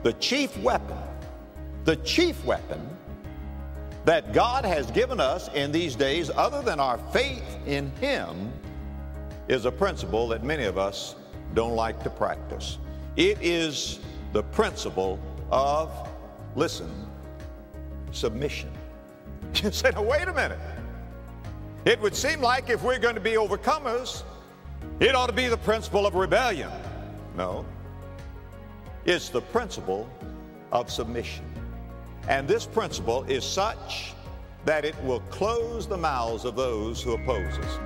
the chief weapon that God has given us in these days, other than our faith in Him, is a principle that many of us don't like to practice. It is the principle of, listen, submission. You say, now wait a minute. It would seem like if we're going to be overcomers, it ought to be the principle of rebellion. No. It's the principle of submission. And this principle is such that it will close the mouths of those who oppose us.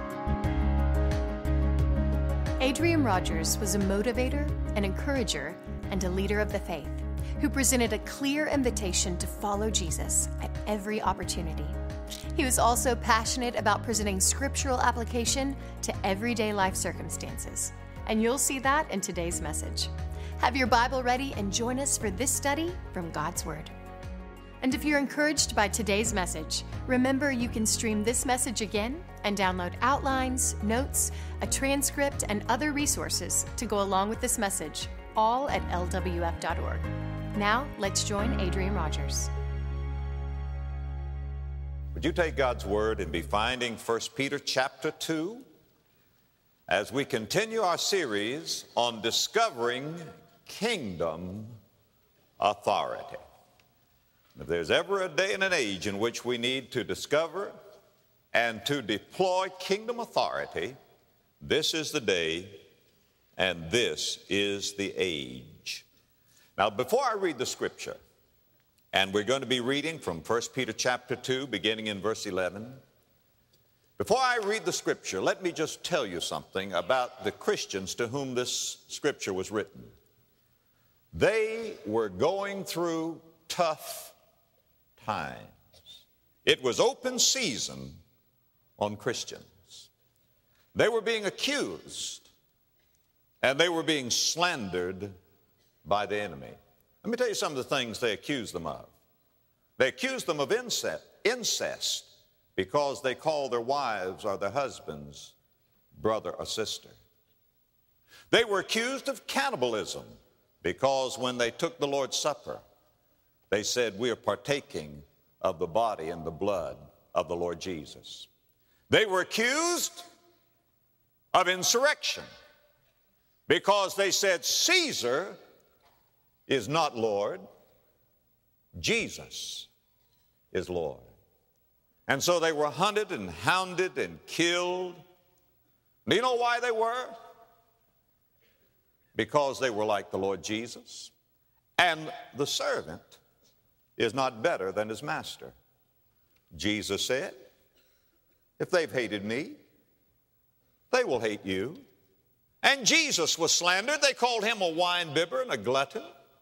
Adrian Rogers was a motivator, an encourager, and a leader of the faith who presented a clear invitation to follow Jesus at every opportunity. He was also passionate about presenting scriptural application to everyday life circumstances. And you'll see that in today's message. Have your Bible ready and join us for this study from God's Word. And if you're encouraged by today's message, remember you can stream this message again and download outlines, notes, a transcript, and other resources to go along with this message, all at lwf.org. Now, let's join Adrian Rogers. Would you take God's Word and be finding 1 Peter chapter 2 as we continue our series on discovering kingdom authority. If there's ever a day and an age in which we need to discover and to deploy kingdom authority, this is the day and this is the age. Now, before I read the scripture, and we're going to be reading from 1 Peter chapter 2, beginning in verse 11. Before I read the scripture, let me just tell you something about the Christians to whom this scripture was written. They were going through tough times. It was open season on Christians. They were being accused, and they were being slandered by the enemy. Let me tell you some of the things they accused them of. They accused them of incest because they called their wives or their husbands brother or sister. They were accused of cannibalism because when they took the Lord's Supper, they said, we are partaking of the body and the blood of the Lord Jesus. They were accused of insurrection because they said, Caesar is not Lord, Jesus is Lord. And so they were hunted and hounded and killed. Do you know why they were? Because they were like the Lord Jesus. And the servant is not better than his master. Jesus said, if they've hated me, they will hate you. And Jesus was slandered. They called him a wine bibber and a glutton.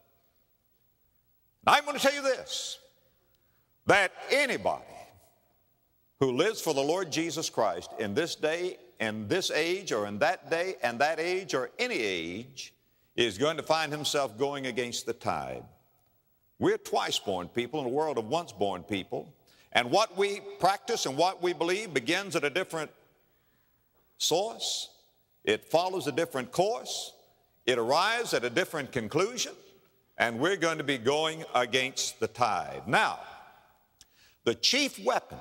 I'm going to tell you this, that anybody who lives for the Lord Jesus Christ in this day, in this age, or in that day, and that age, or any age, is going to find himself going against the tide. We're twice-born people in a world of once-born people, and what we practice and what we believe begins at a different source. It follows a different course. It arrives at a different conclusion. And we're going to be going against the tide. Now, the chief weapon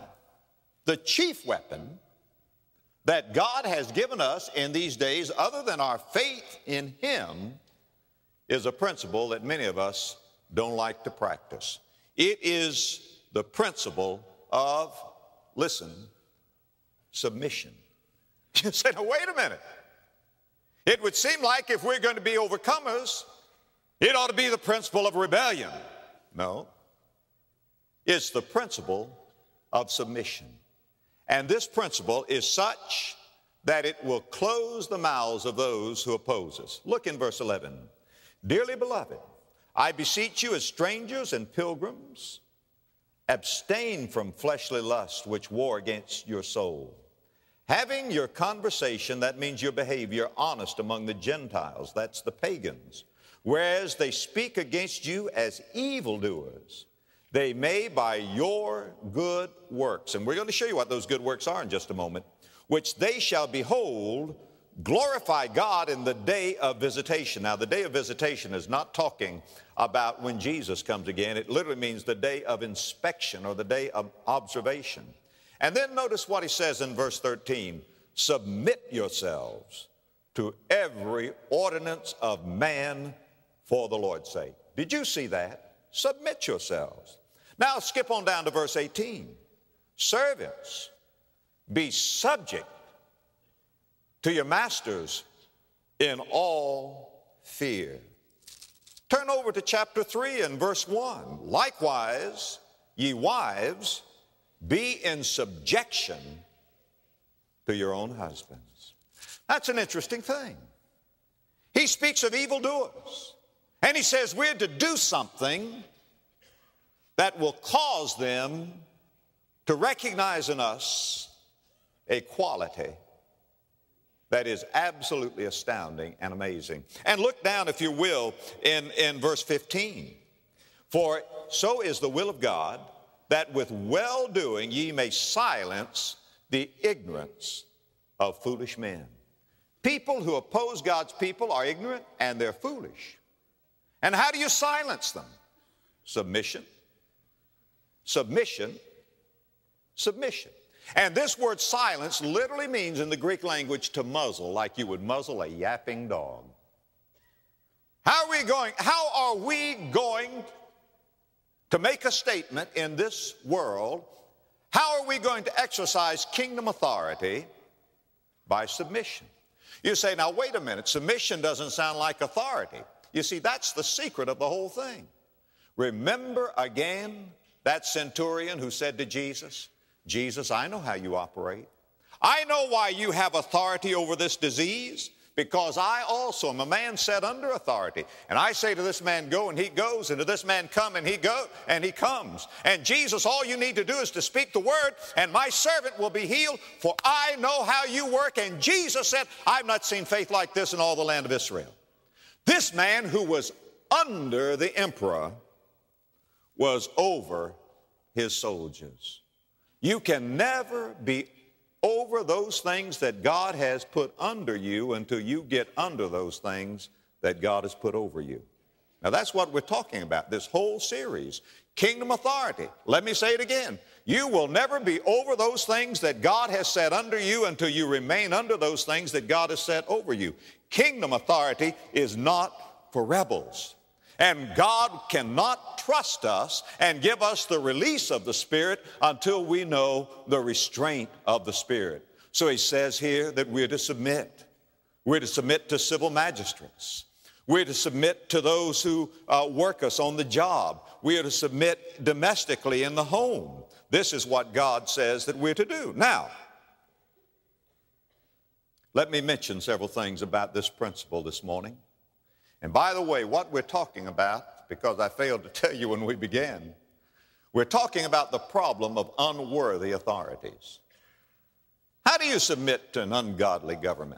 that God has given us in these days, other than our faith in Him, is a principle that many of us don't like to practice. It is the principle of, listen, submission. You say, now wait a minute. It would seem like if we're going to be overcomers, it ought to be the principle of rebellion. No. It's the principle of submission. And this principle is such that it will close the mouths of those who oppose us. Look in verse 11. Dearly beloved, I beseech you as strangers and pilgrims, abstain from fleshly lust which war against your soul. Having your conversation, that means your behavior, honest among the Gentiles, that's the pagans, whereas they speak against you as evildoers, they may by your good works, and we're going to show you what those good works are in just a moment, which they shall behold, glorify God in the day of visitation. Now, the day of visitation is not talking about when Jesus comes again. It literally means the day of inspection or the day of observation. And then notice what he says in verse 13. Submit yourselves to every ordinance of man for the Lord's sake. Did you see that? Submit yourselves. Now skip on down to verse 18. Servants, be subject to your masters in all fear. Turn over to chapter 3 and verse 1. Likewise, ye wives, be in subjection to your own husbands. That's an interesting thing. He speaks of evildoers, and he says we're to do something that will cause them to recognize in us a quality that is absolutely astounding and amazing. And look down, if you will, in verse 15. For so is the will of God, that with well-doing ye may silence the ignorance of foolish men. People who oppose God's people are ignorant and they're foolish. And how do you silence them? Submission, submission, submission. And this word silence literally means in the Greek language to muzzle, like you would muzzle a yapping dog. How are we going to make a statement in this world? How are we going to exercise kingdom authority? By submission. You say, now wait a minute, submission doesn't sound like authority. You see, that's the secret of the whole thing. Remember again that centurion who said to Jesus, Jesus, I know how you operate. I know why you have authority over this disease, because I also am a man set under authority. And I say to this man, go, and he goes, and to this man, come, and he goes, and he comes. And Jesus, all you need to do is to speak the word, and my servant will be healed, for I know how you work. And Jesus said, I've not seen faith like this in all the land of Israel. This man who was under the emperor was over his soldiers. You can never be over those things that God has put under you until you get under those things that God has put over you. Now that's what we're talking about, this whole series. Kingdom authority. Let me say it again. You will never be over those things that God has set under you until you remain under those things that God has set over you. Kingdom authority is not for rebels. And God cannot trust us and give us the release of the Spirit until we know the restraint of the Spirit. So he says here that we're to submit. We're to submit to civil magistrates. We're to submit to those who work us on the job. We are to submit domestically in the home. This is what God says that we're to do. Now, let me mention several things about this principle this morning. And by the way, what we're talking about, because I failed to tell you when we began, we're talking about the problem of unworthy authorities. How do you submit to an ungodly government?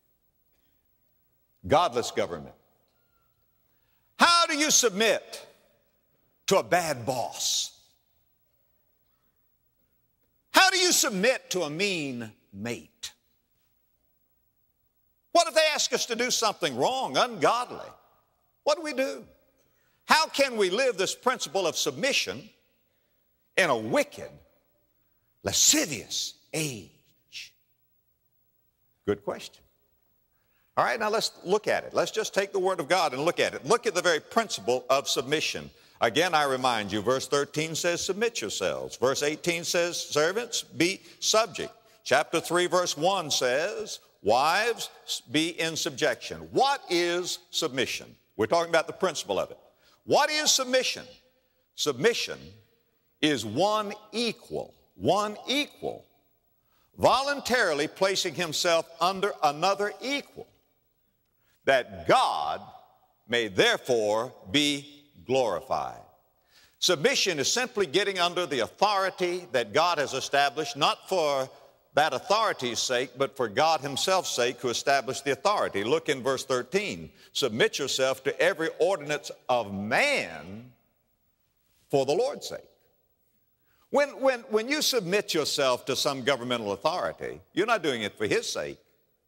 Godless government? How do you submit to a bad boss? How do you submit to a mean mate? What if they ask us to do something wrong, ungodly? What do we do? How can we live this principle of submission in a wicked, lascivious age? Good question. All right, now let's look at it. Let's just take the Word of God and look at it. Look at the very principle of submission. Again, I remind you, verse 13 says, submit yourselves. Verse 18 says, servants, be subject. Chapter 3, verse 1 says, wives, be in subjection. What is submission? We're talking about the principle of it. What is submission? Submission is one equal, voluntarily placing himself under another equal, that God may therefore be glorified. Submission is simply getting under the authority that God has established, not for that authority's sake, but for God himself's sake who established the authority. Look in verse 13. Submit yourself to every ordinance of man for the Lord's sake. When you submit yourself to some governmental authority, you're not doing it for his sake.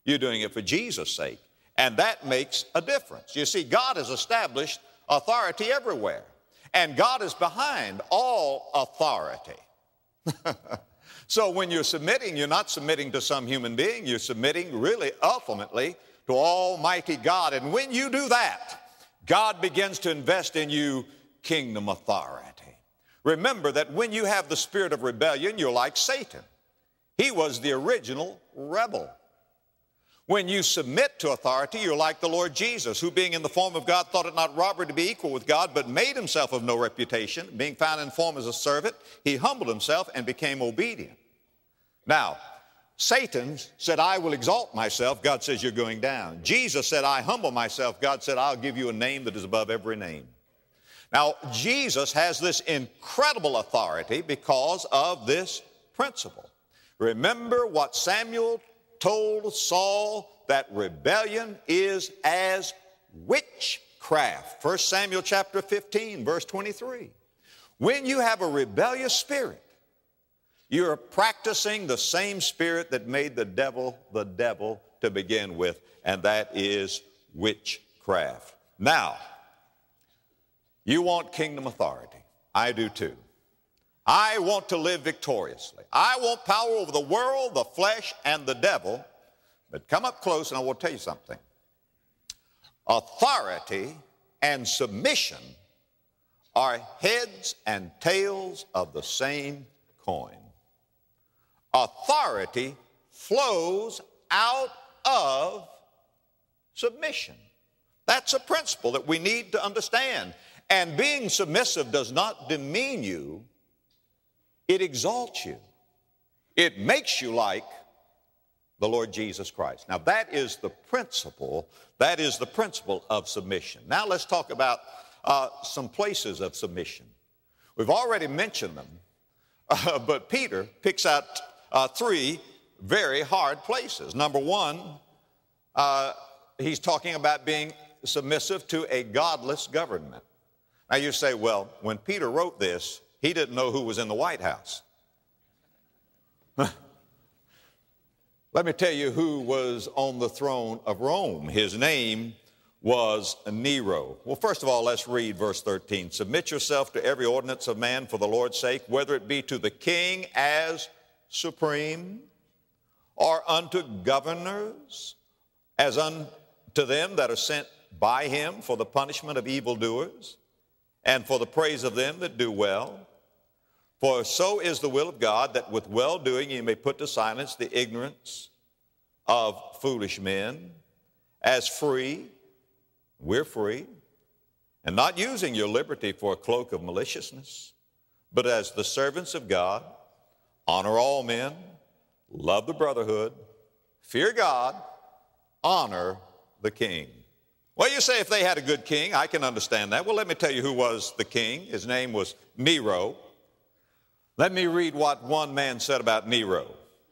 You're doing it for Jesus' sake. And that makes a difference. You see, God has established authority everywhere. And God is behind all authority. So when you're submitting, you're not submitting to some human being. You're submitting really ultimately to Almighty God. And when you do that, God begins to invest in you kingdom authority. Remember that when you have the spirit of rebellion, you're like Satan. He was the original rebel. When you submit to authority, you're like the Lord Jesus, who being in the form of God thought it not robbery to be equal with God, but made himself of no reputation. Being found in form as a servant, he humbled himself and became obedient. Now, Satan said, I will exalt myself. God says, you're going down. Jesus said, I humble myself. God said, I'll give you a name that is above every name. Now, Jesus has this incredible authority because of this principle. Remember what Samuel told Saul, that rebellion is as witchcraft. 1 Samuel chapter 15, verse 23. When you have a rebellious spirit, you're practicing the same spirit that made the devil to begin with, and that is witchcraft. Now, you want kingdom authority. I do too. I want to live victoriously. I want power over the world, the flesh, and the devil. But come up close and I will tell you something. Authority and submission are heads and tails of the same coin. Authority flows out of submission. That's a principle that we need to understand. And being submissive does not demean you. It exalts you. It makes you like the Lord Jesus Christ. Now that is the principle. That is the principle of submission. Now let's talk about some places of submission. We've already mentioned them, but Peter picks out three very hard places. Number one, he's talking about being submissive to a godless government. Now you say, well, when Peter wrote this, he didn't know who was in the White House. Let me tell you who was on the throne of Rome. His name was Nero. Well, first of all, let's read verse 13. Submit yourself to every ordinance of man for the Lord's sake, whether it be to the king as supreme, or unto governors, as unto them that are sent by him for the punishment of evildoers, and for the praise of them that do well. For so is the will of God, that with well-doing you may put to silence the ignorance of foolish men, as free, we're free, and not using your liberty for a cloak of maliciousness, but as the servants of God, honor all men, love the brotherhood, fear God, honor the king. Well, you say if they had a good king, I can understand that. Well, let me tell you who was the king. His name was Nero. Let me read what one man said about Nero.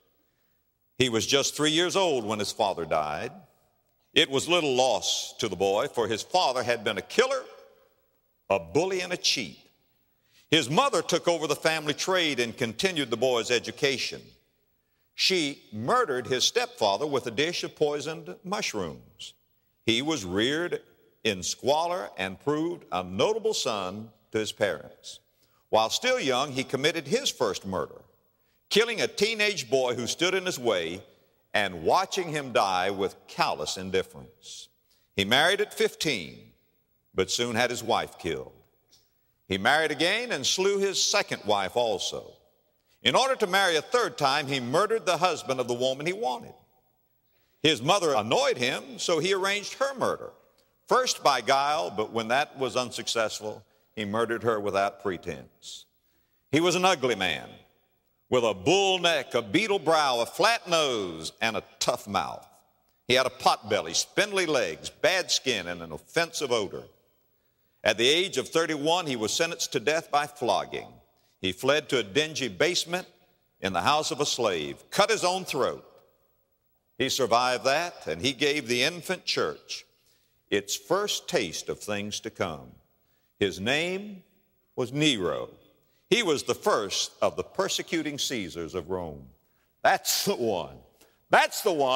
He was just 3 years old when his father died. It was little loss to the boy, for his father had been a killer, a bully, and a cheat. His mother took over the family trade and continued the boy's education. She murdered his stepfather with a dish of poisoned mushrooms. He was reared in squalor and proved a notable son to his parents. While still young, he committed his first murder, killing a teenage boy who stood in his way and watching him die with callous indifference. He married at 15, but soon had his wife killed. He married again and slew his second wife also. In order to marry a third time, he murdered the husband of the woman he wanted. His mother annoyed him, so he arranged her murder, first by guile, but when that was unsuccessful, he murdered her without pretense. He was an ugly man with a bull neck, a beetle brow, a flat nose, and a tough mouth. He had a pot belly, spindly legs, bad skin, and an offensive odor. At the age of 31, he was sentenced to death by flogging. He fled to a dingy basement in the house of a slave, cut his own throat. He survived that, and he gave the infant church its first taste of things to come. His name was Nero. He was the first of the persecuting Caesars of Rome. That's the one. That's the one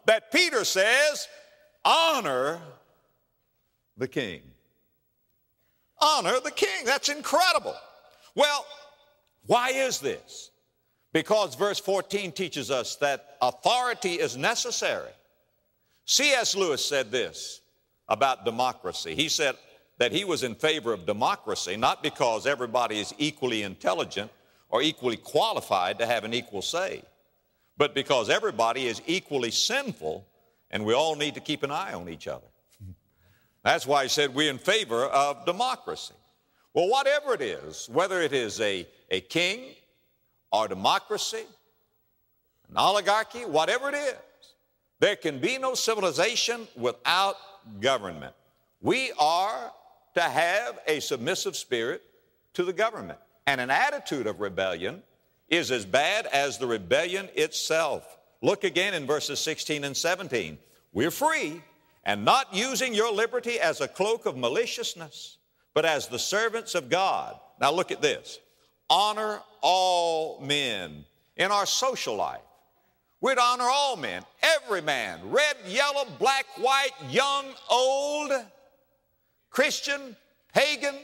that Peter says, honor the king. Honor the king. That's incredible. Well, why is this? Because verse 14 teaches us that authority is necessary. C.S. Lewis said this about democracy. He said that he was in favor of democracy, not because everybody is equally intelligent or equally qualified to have an equal say, but because everybody is equally sinful and we all need to keep an eye on each other. That's why he said we're in favor of democracy. Well, whatever it is, whether it is a king or democracy, an oligarchy, whatever it is, there can be no civilization without government. We are to have a submissive spirit to the government. And an attitude of rebellion is as bad as the rebellion itself. Look again in verses 16 and 17. We're free, and not using your liberty as a cloak of maliciousness, but as the servants of God. Now look at this. Honor all men in our social life. We're to honor all men, every man, red, yellow, black, white, young, old, Christian, pagan,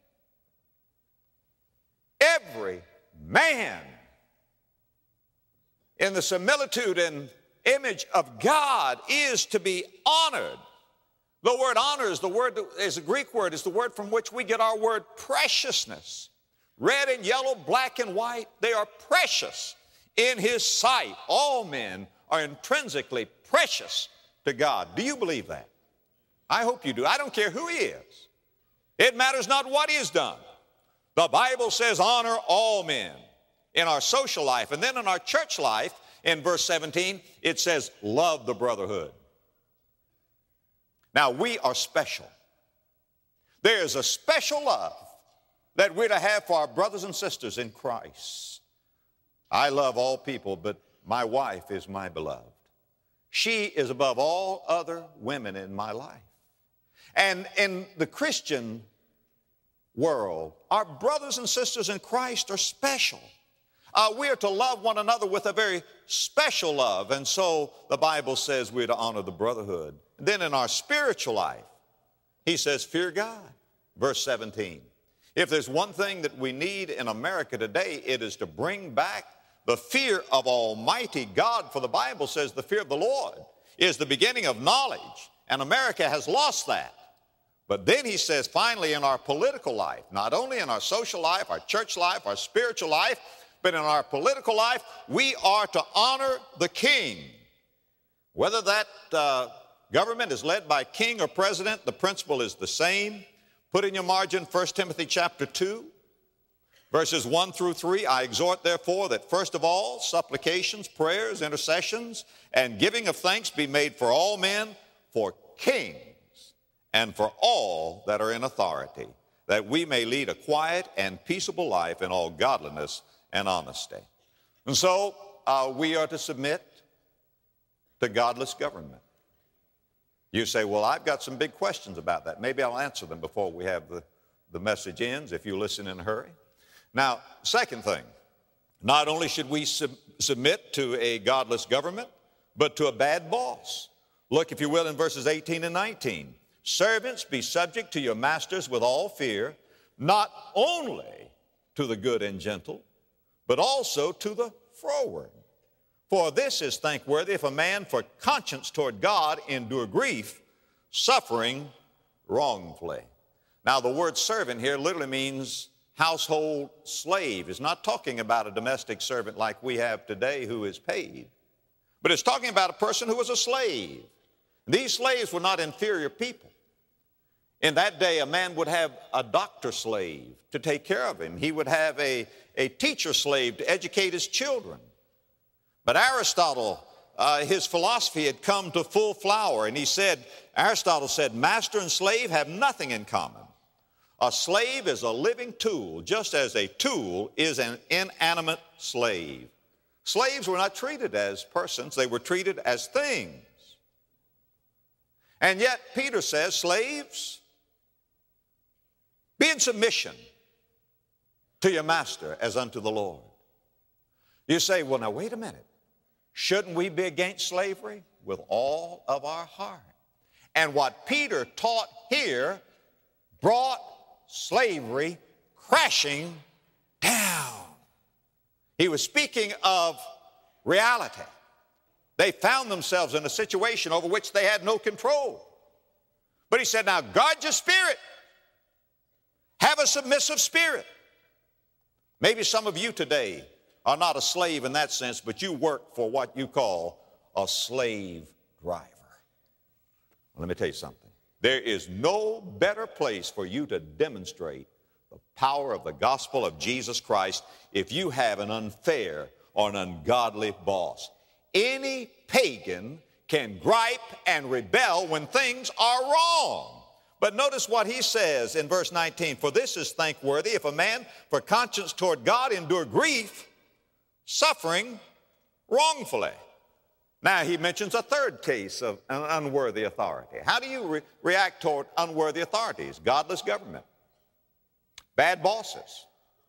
every man in the similitude and image of God is to be honored. The word honor is a Greek word, is the word from which we get our word preciousness. Red and yellow, black and white, they are precious in His sight. All men are intrinsically precious to God. Do you believe that? I hope you do. I don't care who he is. It matters not what he has done. The Bible says honor all men in our social life. And then in our church life, in verse 17, it says love the brotherhood. Now, we are special. There is a special love that we're to have for our brothers and sisters in Christ. I love all people, but my wife is my beloved. She is above all other women in my life. And in the Christian world, our brothers and sisters in Christ are special. We are to love one another with a very special love. And so the Bible says we're to honor the brotherhood. And then in our spiritual life, he says, fear God. Verse 17. If there's one thing that we need in America today, it is to bring back the fear of Almighty God. For the Bible says the fear of the Lord is the beginning of knowledge. And America has lost that. But then he says, finally, in our political life, not only in our social life, our church life, our spiritual life, but in our political life, we are to honor the king. Whether that government is led by king or president, the principle is the same. Put in your margin 1 Timothy chapter 2, verses 1 through 3. I exhort, therefore, that first of all, supplications, prayers, intercessions, and giving of thanks be made for all men, for kings, and for all that are in authority, that we may lead a quiet and peaceable life in all godliness and honesty. And so we are to submit to godless government. You say, well, I've got some big questions about that. Maybe I'll answer them before we have the message ends, if you listen in a hurry. Now, second thing, not only should we submit to a godless government, but to a bad boss. Look, if you will, in verses 18 and 19. Servants, be subject to your masters with all fear, not only to the good and gentle, but also to the froward. For this is thankworthy if a man for conscience toward God endure grief, suffering wrongfully. Now, the word servant here literally means household slave. It's not talking about a domestic servant like we have today who is paid, but it's talking about a person who was a slave. These slaves were not inferior people. In that day, a man would have a doctor slave to take care of him. He would have a teacher slave to educate his children. But Aristotle, his philosophy had come to full flower, and Aristotle said, master and slave have nothing in common. A slave is a living tool, just as a tool is an inanimate slave. Slaves were not treated as persons, they were treated as things. And yet, Peter says, slaves, be in submission to your master as unto the Lord. You say, well, now, wait a minute. Shouldn't we be against slavery? with all of our heart. And what Peter taught here brought slavery crashing down. He was speaking of reality. They found themselves in a situation over which they had no control. But he said, now guard your spirit. Have a submissive spirit. Maybe some of you today are not a slave in that sense, but you work for what you call a slave driver. Let me tell you something. There is no better place for you to demonstrate the power of the gospel of Jesus Christ if you have an unfair or an ungodly boss. Any pagan can gripe and rebel when things are wrong. But notice what he says in verse 19. For this is thankworthy if a man for conscience toward God endure grief, suffering wrongfully. Now he mentions a third case of an unworthy authority. How do you react toward unworthy authorities? Godless government, bad bosses,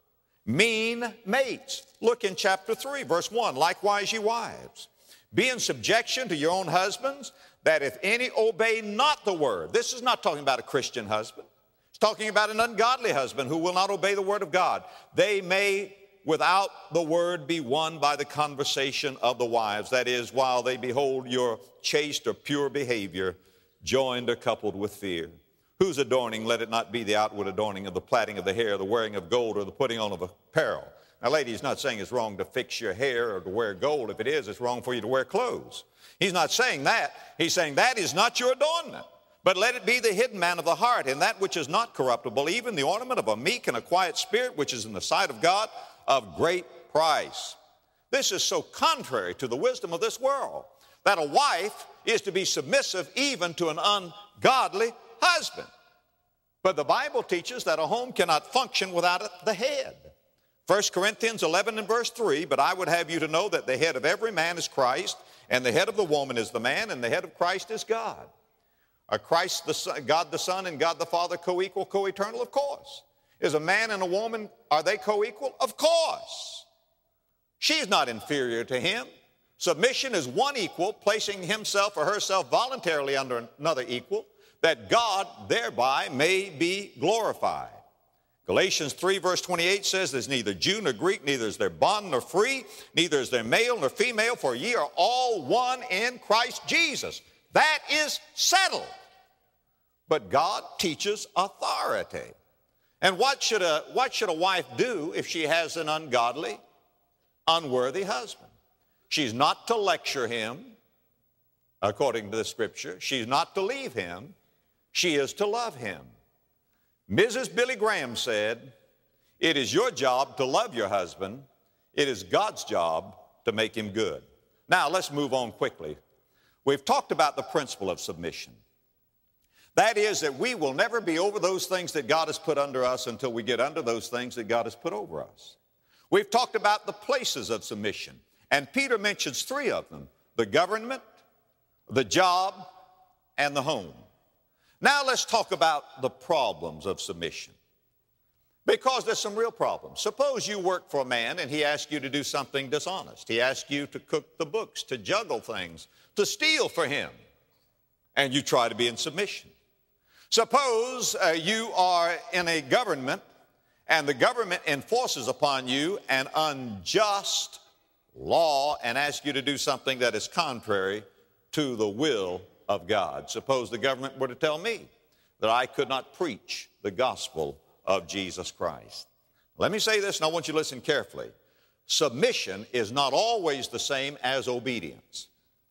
mean mates. Look in chapter 3, verse 1. Likewise, ye wives, be in subjection to your own husbands, that if any obey not the word. This is not talking about a Christian husband. It's talking about an ungodly husband who will not obey the word of God. They may, without the word, be won by the conversation of the wives. That is, while they behold your chaste or pure behavior, joined or coupled with fear. Whose adorning, let it not be the outward adorning of the plaiting of the hair, the wearing of gold, or the putting on of apparel. Now, lady, he's not saying it's wrong to fix your hair or to wear gold. If it is, it's wrong for you to wear clothes. He's not saying that. He's saying that is not your adornment. But let it be the hidden man of the heart, in that which is not corruptible, even the ornament of a meek and a quiet spirit, which is in the sight of God of great price. This is so contrary to the wisdom of this world, that a wife is to be submissive even to an ungodly husband. But the Bible teaches that a home cannot function without the head. 1 Corinthians 11 and verse 3, but I would have you to know that the head of every man is Christ, and the head of the woman is the man, and the head of Christ is God. Are Christ the Son, God the Son and God the Father co-equal, co-eternal? Of course. Is a man and a woman, are they co-equal? Of course. She's not inferior to him. Submission is one equal, placing himself or herself voluntarily under another equal, that God thereby may be glorified. Galatians 3 verse 28 says, there's neither Jew nor Greek, neither is there bond nor free, neither is there male nor female, for ye are all one in Christ Jesus. That is settled. But God teaches authority. And what should a wife do if she has an ungodly, unworthy husband? She's not to lecture him, according to the scripture. She's not to leave him. She is to love him. Mrs. Billy Graham said, it is your job to love your husband. It is God's job to make him good. Now, let's move on quickly. We've talked about the principle of submission. That is that we will never be over those things that God has put under us until we get under those things that God has put over us. We've talked about the places of submission, and Peter mentions three of them: the government, the job, and the home. Now let's talk about the problems of submission, because there's some real problems. Suppose you work for a man and he asks you to do something dishonest. He asks you to cook the books, to juggle things, to steal for him, and you try to be in submission. Suppose you are in a government and the government enforces upon you an unjust law and asks you to do something that is contrary to the will of God. Suppose the government were to tell me that I could not preach the gospel of Jesus Christ. Let me say this, and I want you to listen carefully. Submission is not always the same as obedience.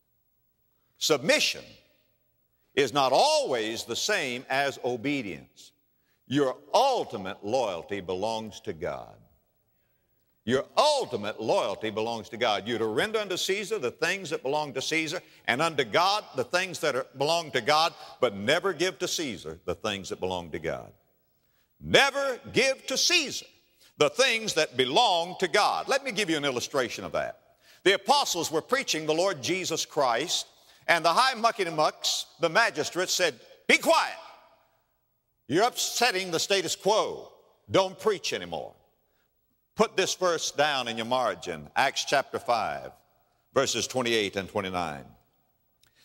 Submission is not always the same as obedience. Your ultimate loyalty belongs to God. Your ultimate loyalty belongs to God. You're to render unto Caesar the things that belong to Caesar, and unto God the things that belong to God, but never give to Caesar the things that belong to God. Never give to Caesar the things that belong to God. Let me give you an illustration of that. The apostles were preaching the Lord Jesus Christ, and the high mucky-mucks, the magistrates, said, be quiet. You're upsetting the status quo. Don't preach anymore. Put this verse down in your margin, Acts chapter 5, verses 28 and 29.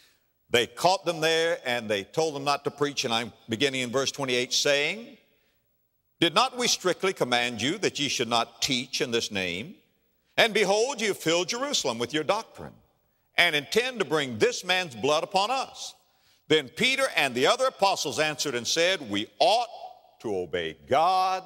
They caught them there, and they told them not to preach, and I'm beginning in verse 28, saying, did not we strictly command you that ye should not teach in this name? And behold, you have filled Jerusalem with your doctrine, and intend to bring this man's blood upon us. Then Peter and the other apostles answered and said, we ought to obey God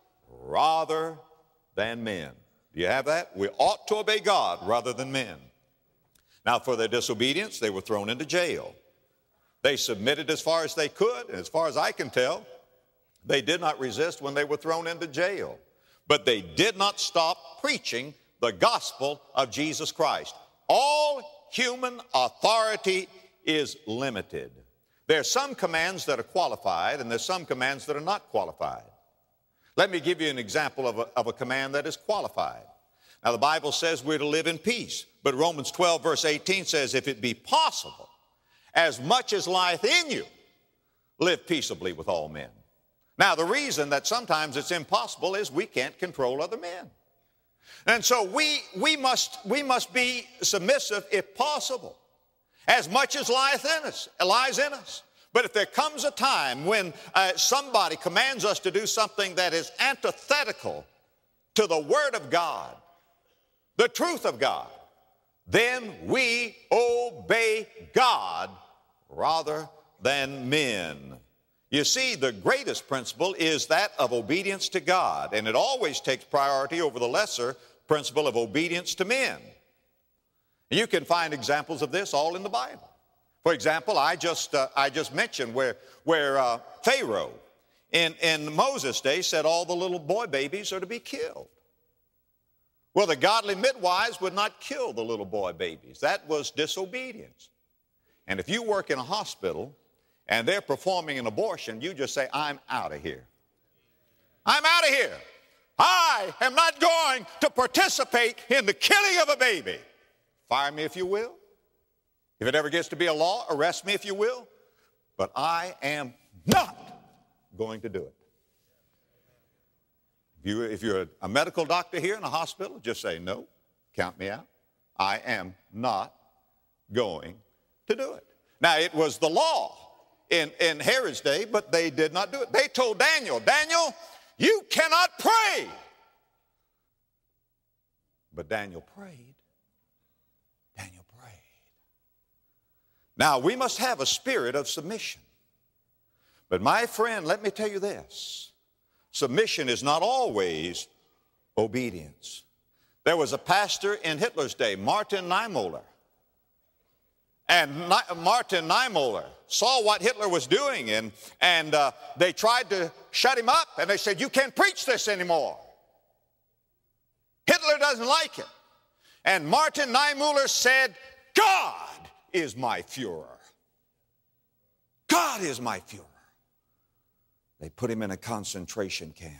rather than men. Do you have that? We ought to obey God rather than men. Now, for their disobedience, they were thrown into jail. They submitted as far as they could, and as far as I can tell, they did not resist when they were thrown into jail. But they did not stop preaching the gospel of Jesus Christ. All human authority is limited. There are some commands that are qualified, and there's some commands that are not qualified. Let me give you an example of a command that is qualified. Now, the Bible says we're to live in peace, but Romans 12, verse 18 says, if it be possible, as much as lieth in you, live peaceably with all men. Now, the reason that sometimes it's impossible is we can't control other men. And so we must be submissive if possible, as much as lies in us. But if there comes a time when somebody commands us to do something that is antithetical to the Word of God, the truth of God, then we obey God rather than men. You see, the greatest principle is that of obedience to God, and it always takes priority over the lesser principle of obedience to men. You can find examples of this all in the Bible. For example, I just mentioned where Pharaoh in Moses' day said all the little boy babies are to be killed. Well, the godly midwives would not kill the little boy babies. That was disobedience. And if you work in a hospital and they're performing an abortion, you just say, I'm out of here. I'm out of here. I am not going to participate in the killing of a baby. Fire me if you will. If it ever gets to be a law, arrest me if you will. But I am not going to do it. If you're a medical doctor here in a hospital, just say, no, count me out. I am not going to do it. Now, it was the law in Herod's day, but they did not do it. They told Daniel, Daniel, you cannot pray. But Daniel prayed. Daniel prayed. Now, we must have a spirit of submission. But my friend, let me tell you this. Submission is not always obedience. There was a pastor in Hitler's day, Martin Niemöller. And Martin Niemöller saw what Hitler was doing, and they tried to shut him up, and they said, you can't preach this anymore. Hitler doesn't like it. And Martin Niemöller said, God is my Führer. God is my Führer. They put him in a concentration camp.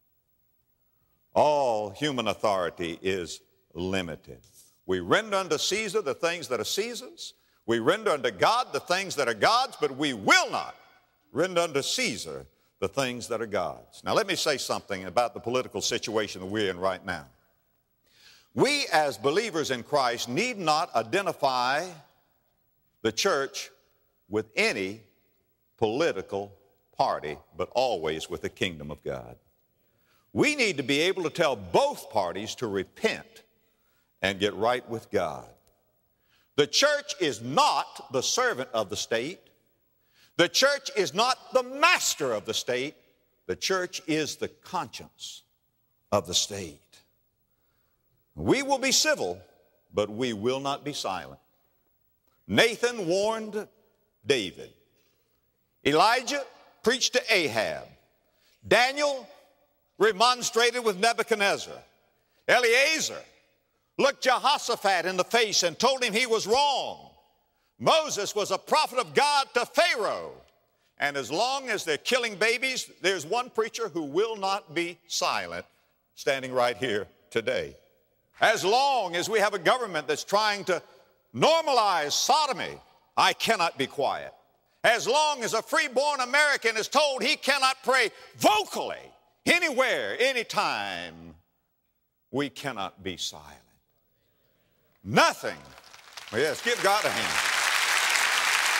All human authority is limited. We render unto Caesar the things that are Caesar's. We render unto God the things that are God's, but we will not render unto Caesar the things that are God's. Now, let me say something about the political situation that we're in right now. We, as believers in Christ, need not identify the church with any political party, but always with the kingdom of God. We need to be able to tell both parties to repent and get right with God. The church is not the servant of the state. The church is not the master of the state. The church is the conscience of the state. We will be civil, but we will not be silent. Nathan warned David. Elijah preached to Ahab. Daniel remonstrated with Nebuchadnezzar. Eleazar looked Jehoshaphat in the face and told him he was wrong. Moses was a prophet of God to Pharaoh. And as long as they're killing babies, there's one preacher who will not be silent standing right here today. As long as we have a government that's trying to normalize sodomy, I cannot be quiet. As long as a freeborn American is told he cannot pray vocally, anywhere, anytime, we cannot be silent. Nothing. Well, yes, give God a hand.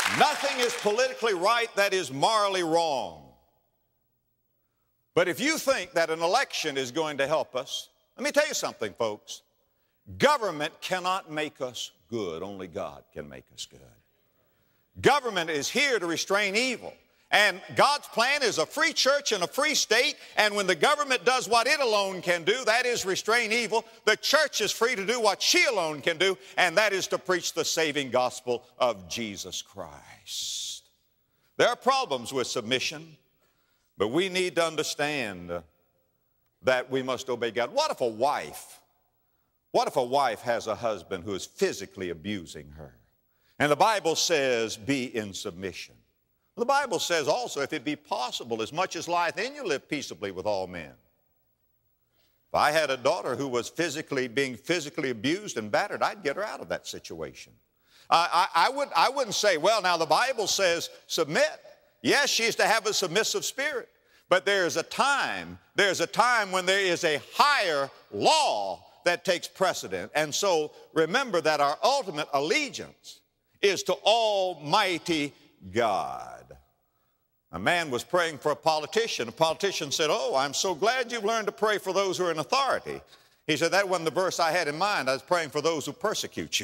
Nothing is politically right that is morally wrong. But if you think that an election is going to help us, let me tell you something, folks. Government cannot make us good. Only God can make us good. Government is here to restrain evil. And God's plan is a free church and a free state, and when the government does what it alone can do, that is restrain evil, the church is free to do what she alone can do, and that is to preach the saving gospel of Jesus Christ. There are problems with submission, but we need to understand that we must obey God. What if a wife has a husband who is physically abusing her? And the Bible says, be in submission. The Bible says also, if it be possible, as much as lieth in you, live peaceably with all men. If I had a daughter who was being physically abused and battered, I'd get her out of that situation. I wouldn't say, well, now the Bible says submit. Yes, she's to have a submissive spirit. But there's a time when there is a higher law that takes precedent. And so remember that our ultimate allegiance is to Almighty God. A man was praying for a politician. A politician said, oh, I'm so glad you've learned to pray for those who are in authority. He said, that wasn't the verse I had in mind. I was praying for those who persecute you.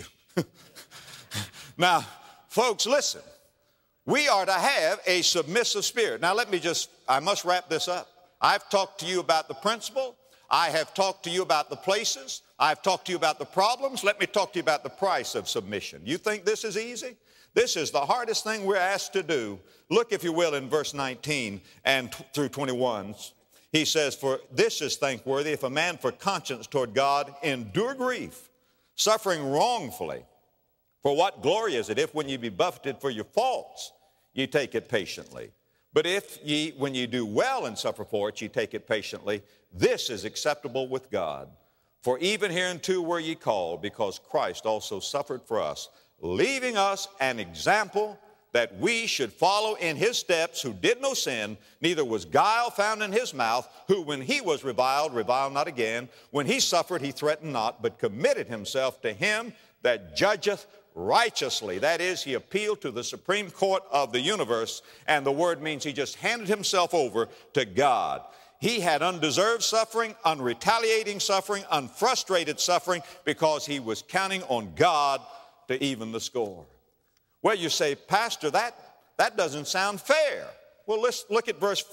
Now, folks, listen. We are to have a submissive spirit. Now, I must wrap this up. I've talked to you about the principle. I have talked to you about the places. I've talked to you about the problems. Let me talk to you about the price of submission. You think this is easy? This is the hardest thing we're asked to do. Look, if you will, in verse 19 and through 21. He says, for this is thankworthy if a man for conscience toward God endure grief, suffering wrongfully. For what glory is it if when ye be buffeted for your faults, ye take it patiently? But if ye, when ye do well and suffer for it, ye take it patiently, this is acceptable with God. For even hereunto were ye called, because Christ also suffered for us, leaving us an example that we should follow in his steps, who did no sin, neither was guile found in his mouth, who when he was reviled not again. When he suffered, he threatened not, but committed himself to him that judgeth righteously. That is, he appealed to the Supreme Court of the universe, and the word means he just handed himself over to God. He had undeserved suffering, unretaliating suffering, unfrustrated suffering, because he was counting on God to even the score. Well, you say, Pastor, that doesn't sound fair. Well, let's look at verse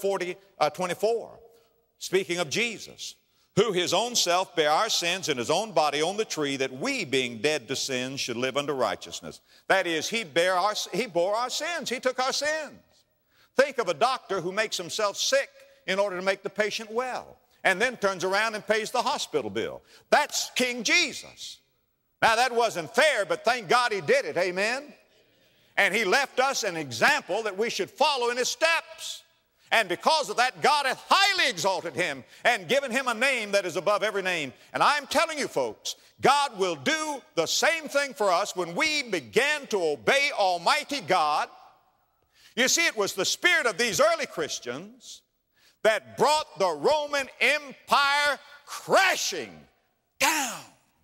24. Speaking of Jesus, who his own self bare our sins in his own body on the tree, that we, being dead to sin, should live unto righteousness. That is, he bore our sins. He took our sins. Think of a doctor who makes himself sick in order to make the patient well, and then turns around and pays the hospital bill. That's King Jesus. Now, that wasn't fair, but thank God he did it, amen? And he left us an example that we should follow in his steps. And because of that, God hath highly exalted him and given him a name that is above every name. And I'm telling you, folks, God will do the same thing for us when we begin to obey Almighty God. You see, it was the spirit of these early Christians that brought the Roman Empire crashing down,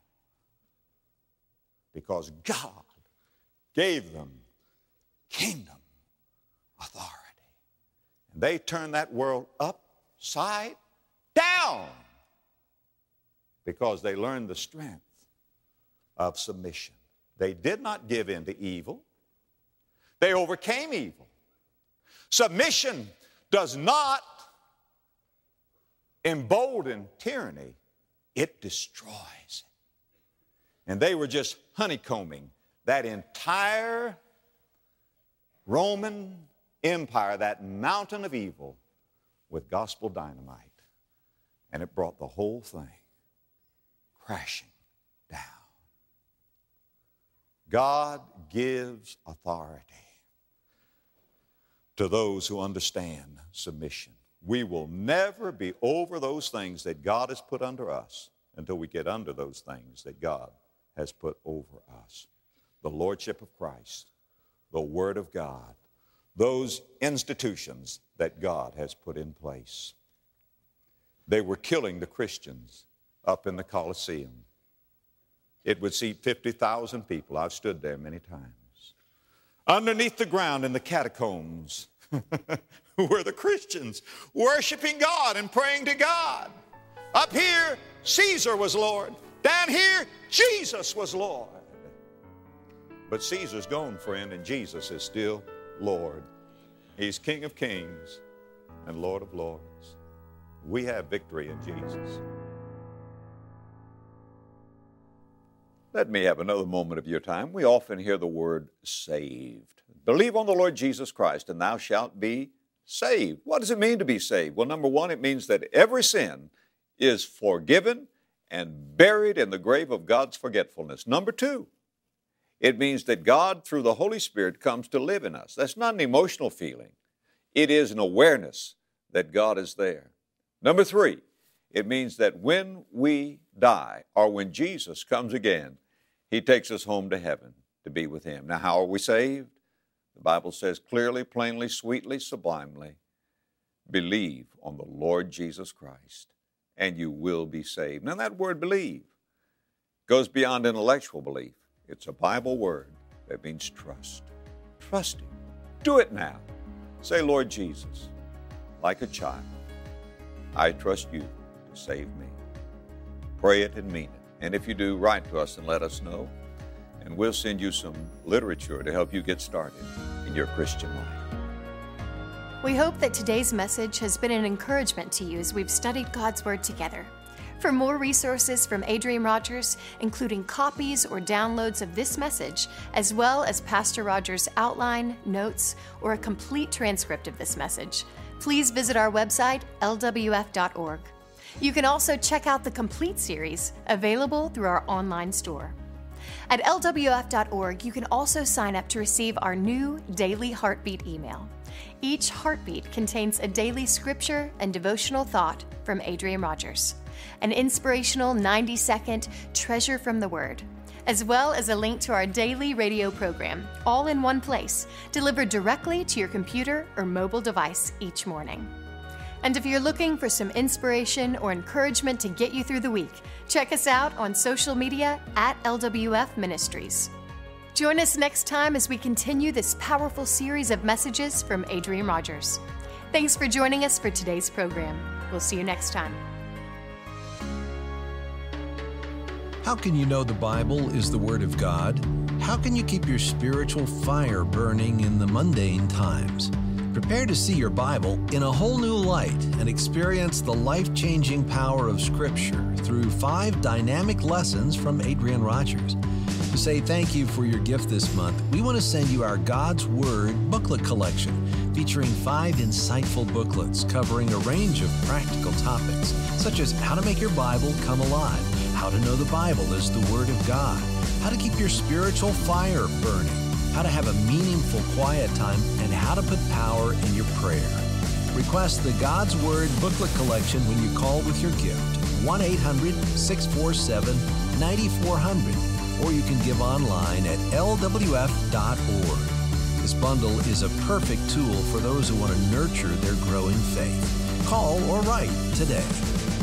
because God gave them kingdom authority. And they turned that world upside down because they learned the strength of submission. They did not give in to evil. They overcame evil. Submission does not embolden tyranny. It destroys it. And they were just honeycombing that entire Roman Empire, that mountain of evil, with gospel dynamite. And it brought the whole thing crashing down. God gives authority to those who understand submission. We will never be over those things that God has put under us until we get under those things that God has put over us. The Lordship of Christ, the Word of God, those institutions that God has put in place. They were killing the Christians up in the Colosseum. It would seat 50,000 people. I've stood there many times. Underneath the ground in the catacombs were the Christians worshiping God and praying to God. Up here, Caesar was Lord. Down here, Jesus was Lord. But Caesar's gone, friend, and Jesus is still Lord. He's King of Kings and Lord of Lords. We have victory in Jesus. Let me have another moment of your time. We often hear the word saved. Believe on the Lord Jesus Christ and thou shalt be saved. What does it mean to be saved? Well, number one, it means that every sin is forgiven and buried in the grave of God's forgetfulness. Number two, it means that God, through the Holy Spirit, comes to live in us. That's not an emotional feeling. It is an awareness that God is there. Number three, it means that when we die or when Jesus comes again, He takes us home to heaven to be with Him. Now, how are we saved? The Bible says clearly, plainly, sweetly, sublimely, believe on the Lord Jesus Christ, and you will be saved. Now, that word believe goes beyond intellectual belief. It's a Bible word that means trust. Trust Him. Do it now. Say, Lord Jesus, like a child, I trust you to save me. Pray it and mean it. And if you do, write to us and let us know. And we'll send you some literature to help you get started in your Christian life. We hope that today's message has been an encouragement to you as we've studied God's Word together. For more resources from Adrian Rogers, including copies or downloads of this message, as well as Pastor Rogers' outline, notes, or a complete transcript of this message, please visit our website, lwf.org. You can also check out the complete series available through our online store. At lwf.org, you can also sign up to receive our new Daily Heartbeat email. Each heartbeat contains a daily scripture and devotional thought from Adrian Rogers, an inspirational 90-second treasure from the Word, as well as a link to our daily radio program, all in one place, delivered directly to your computer or mobile device each morning. And if you're looking for some inspiration or encouragement to get you through the week, check us out on social media at LWF Ministries. Join us next time as we continue this powerful series of messages from Adrian Rogers. Thanks for joining us for today's program. We'll see you next time. How can you know the Bible is the Word of God? How can you keep your spiritual fire burning in the mundane times? Prepare to see your Bible in a whole new light and experience the life-changing power of Scripture through 5 dynamic lessons from Adrian Rogers. To say thank you for your gift this month, we want to send you our God's Word booklet collection featuring 5 insightful booklets covering a range of practical topics, such as how to make your Bible come alive, how to know the Bible as the Word of God, how to keep your spiritual fire burning, how to have a meaningful quiet time, and how to put power in your prayer. Request the God's Word booklet collection when you call with your gift, 1-800-647-9400, or you can give online at lwf.org. This bundle is a perfect tool for those who want to nurture their growing faith. Call or write today.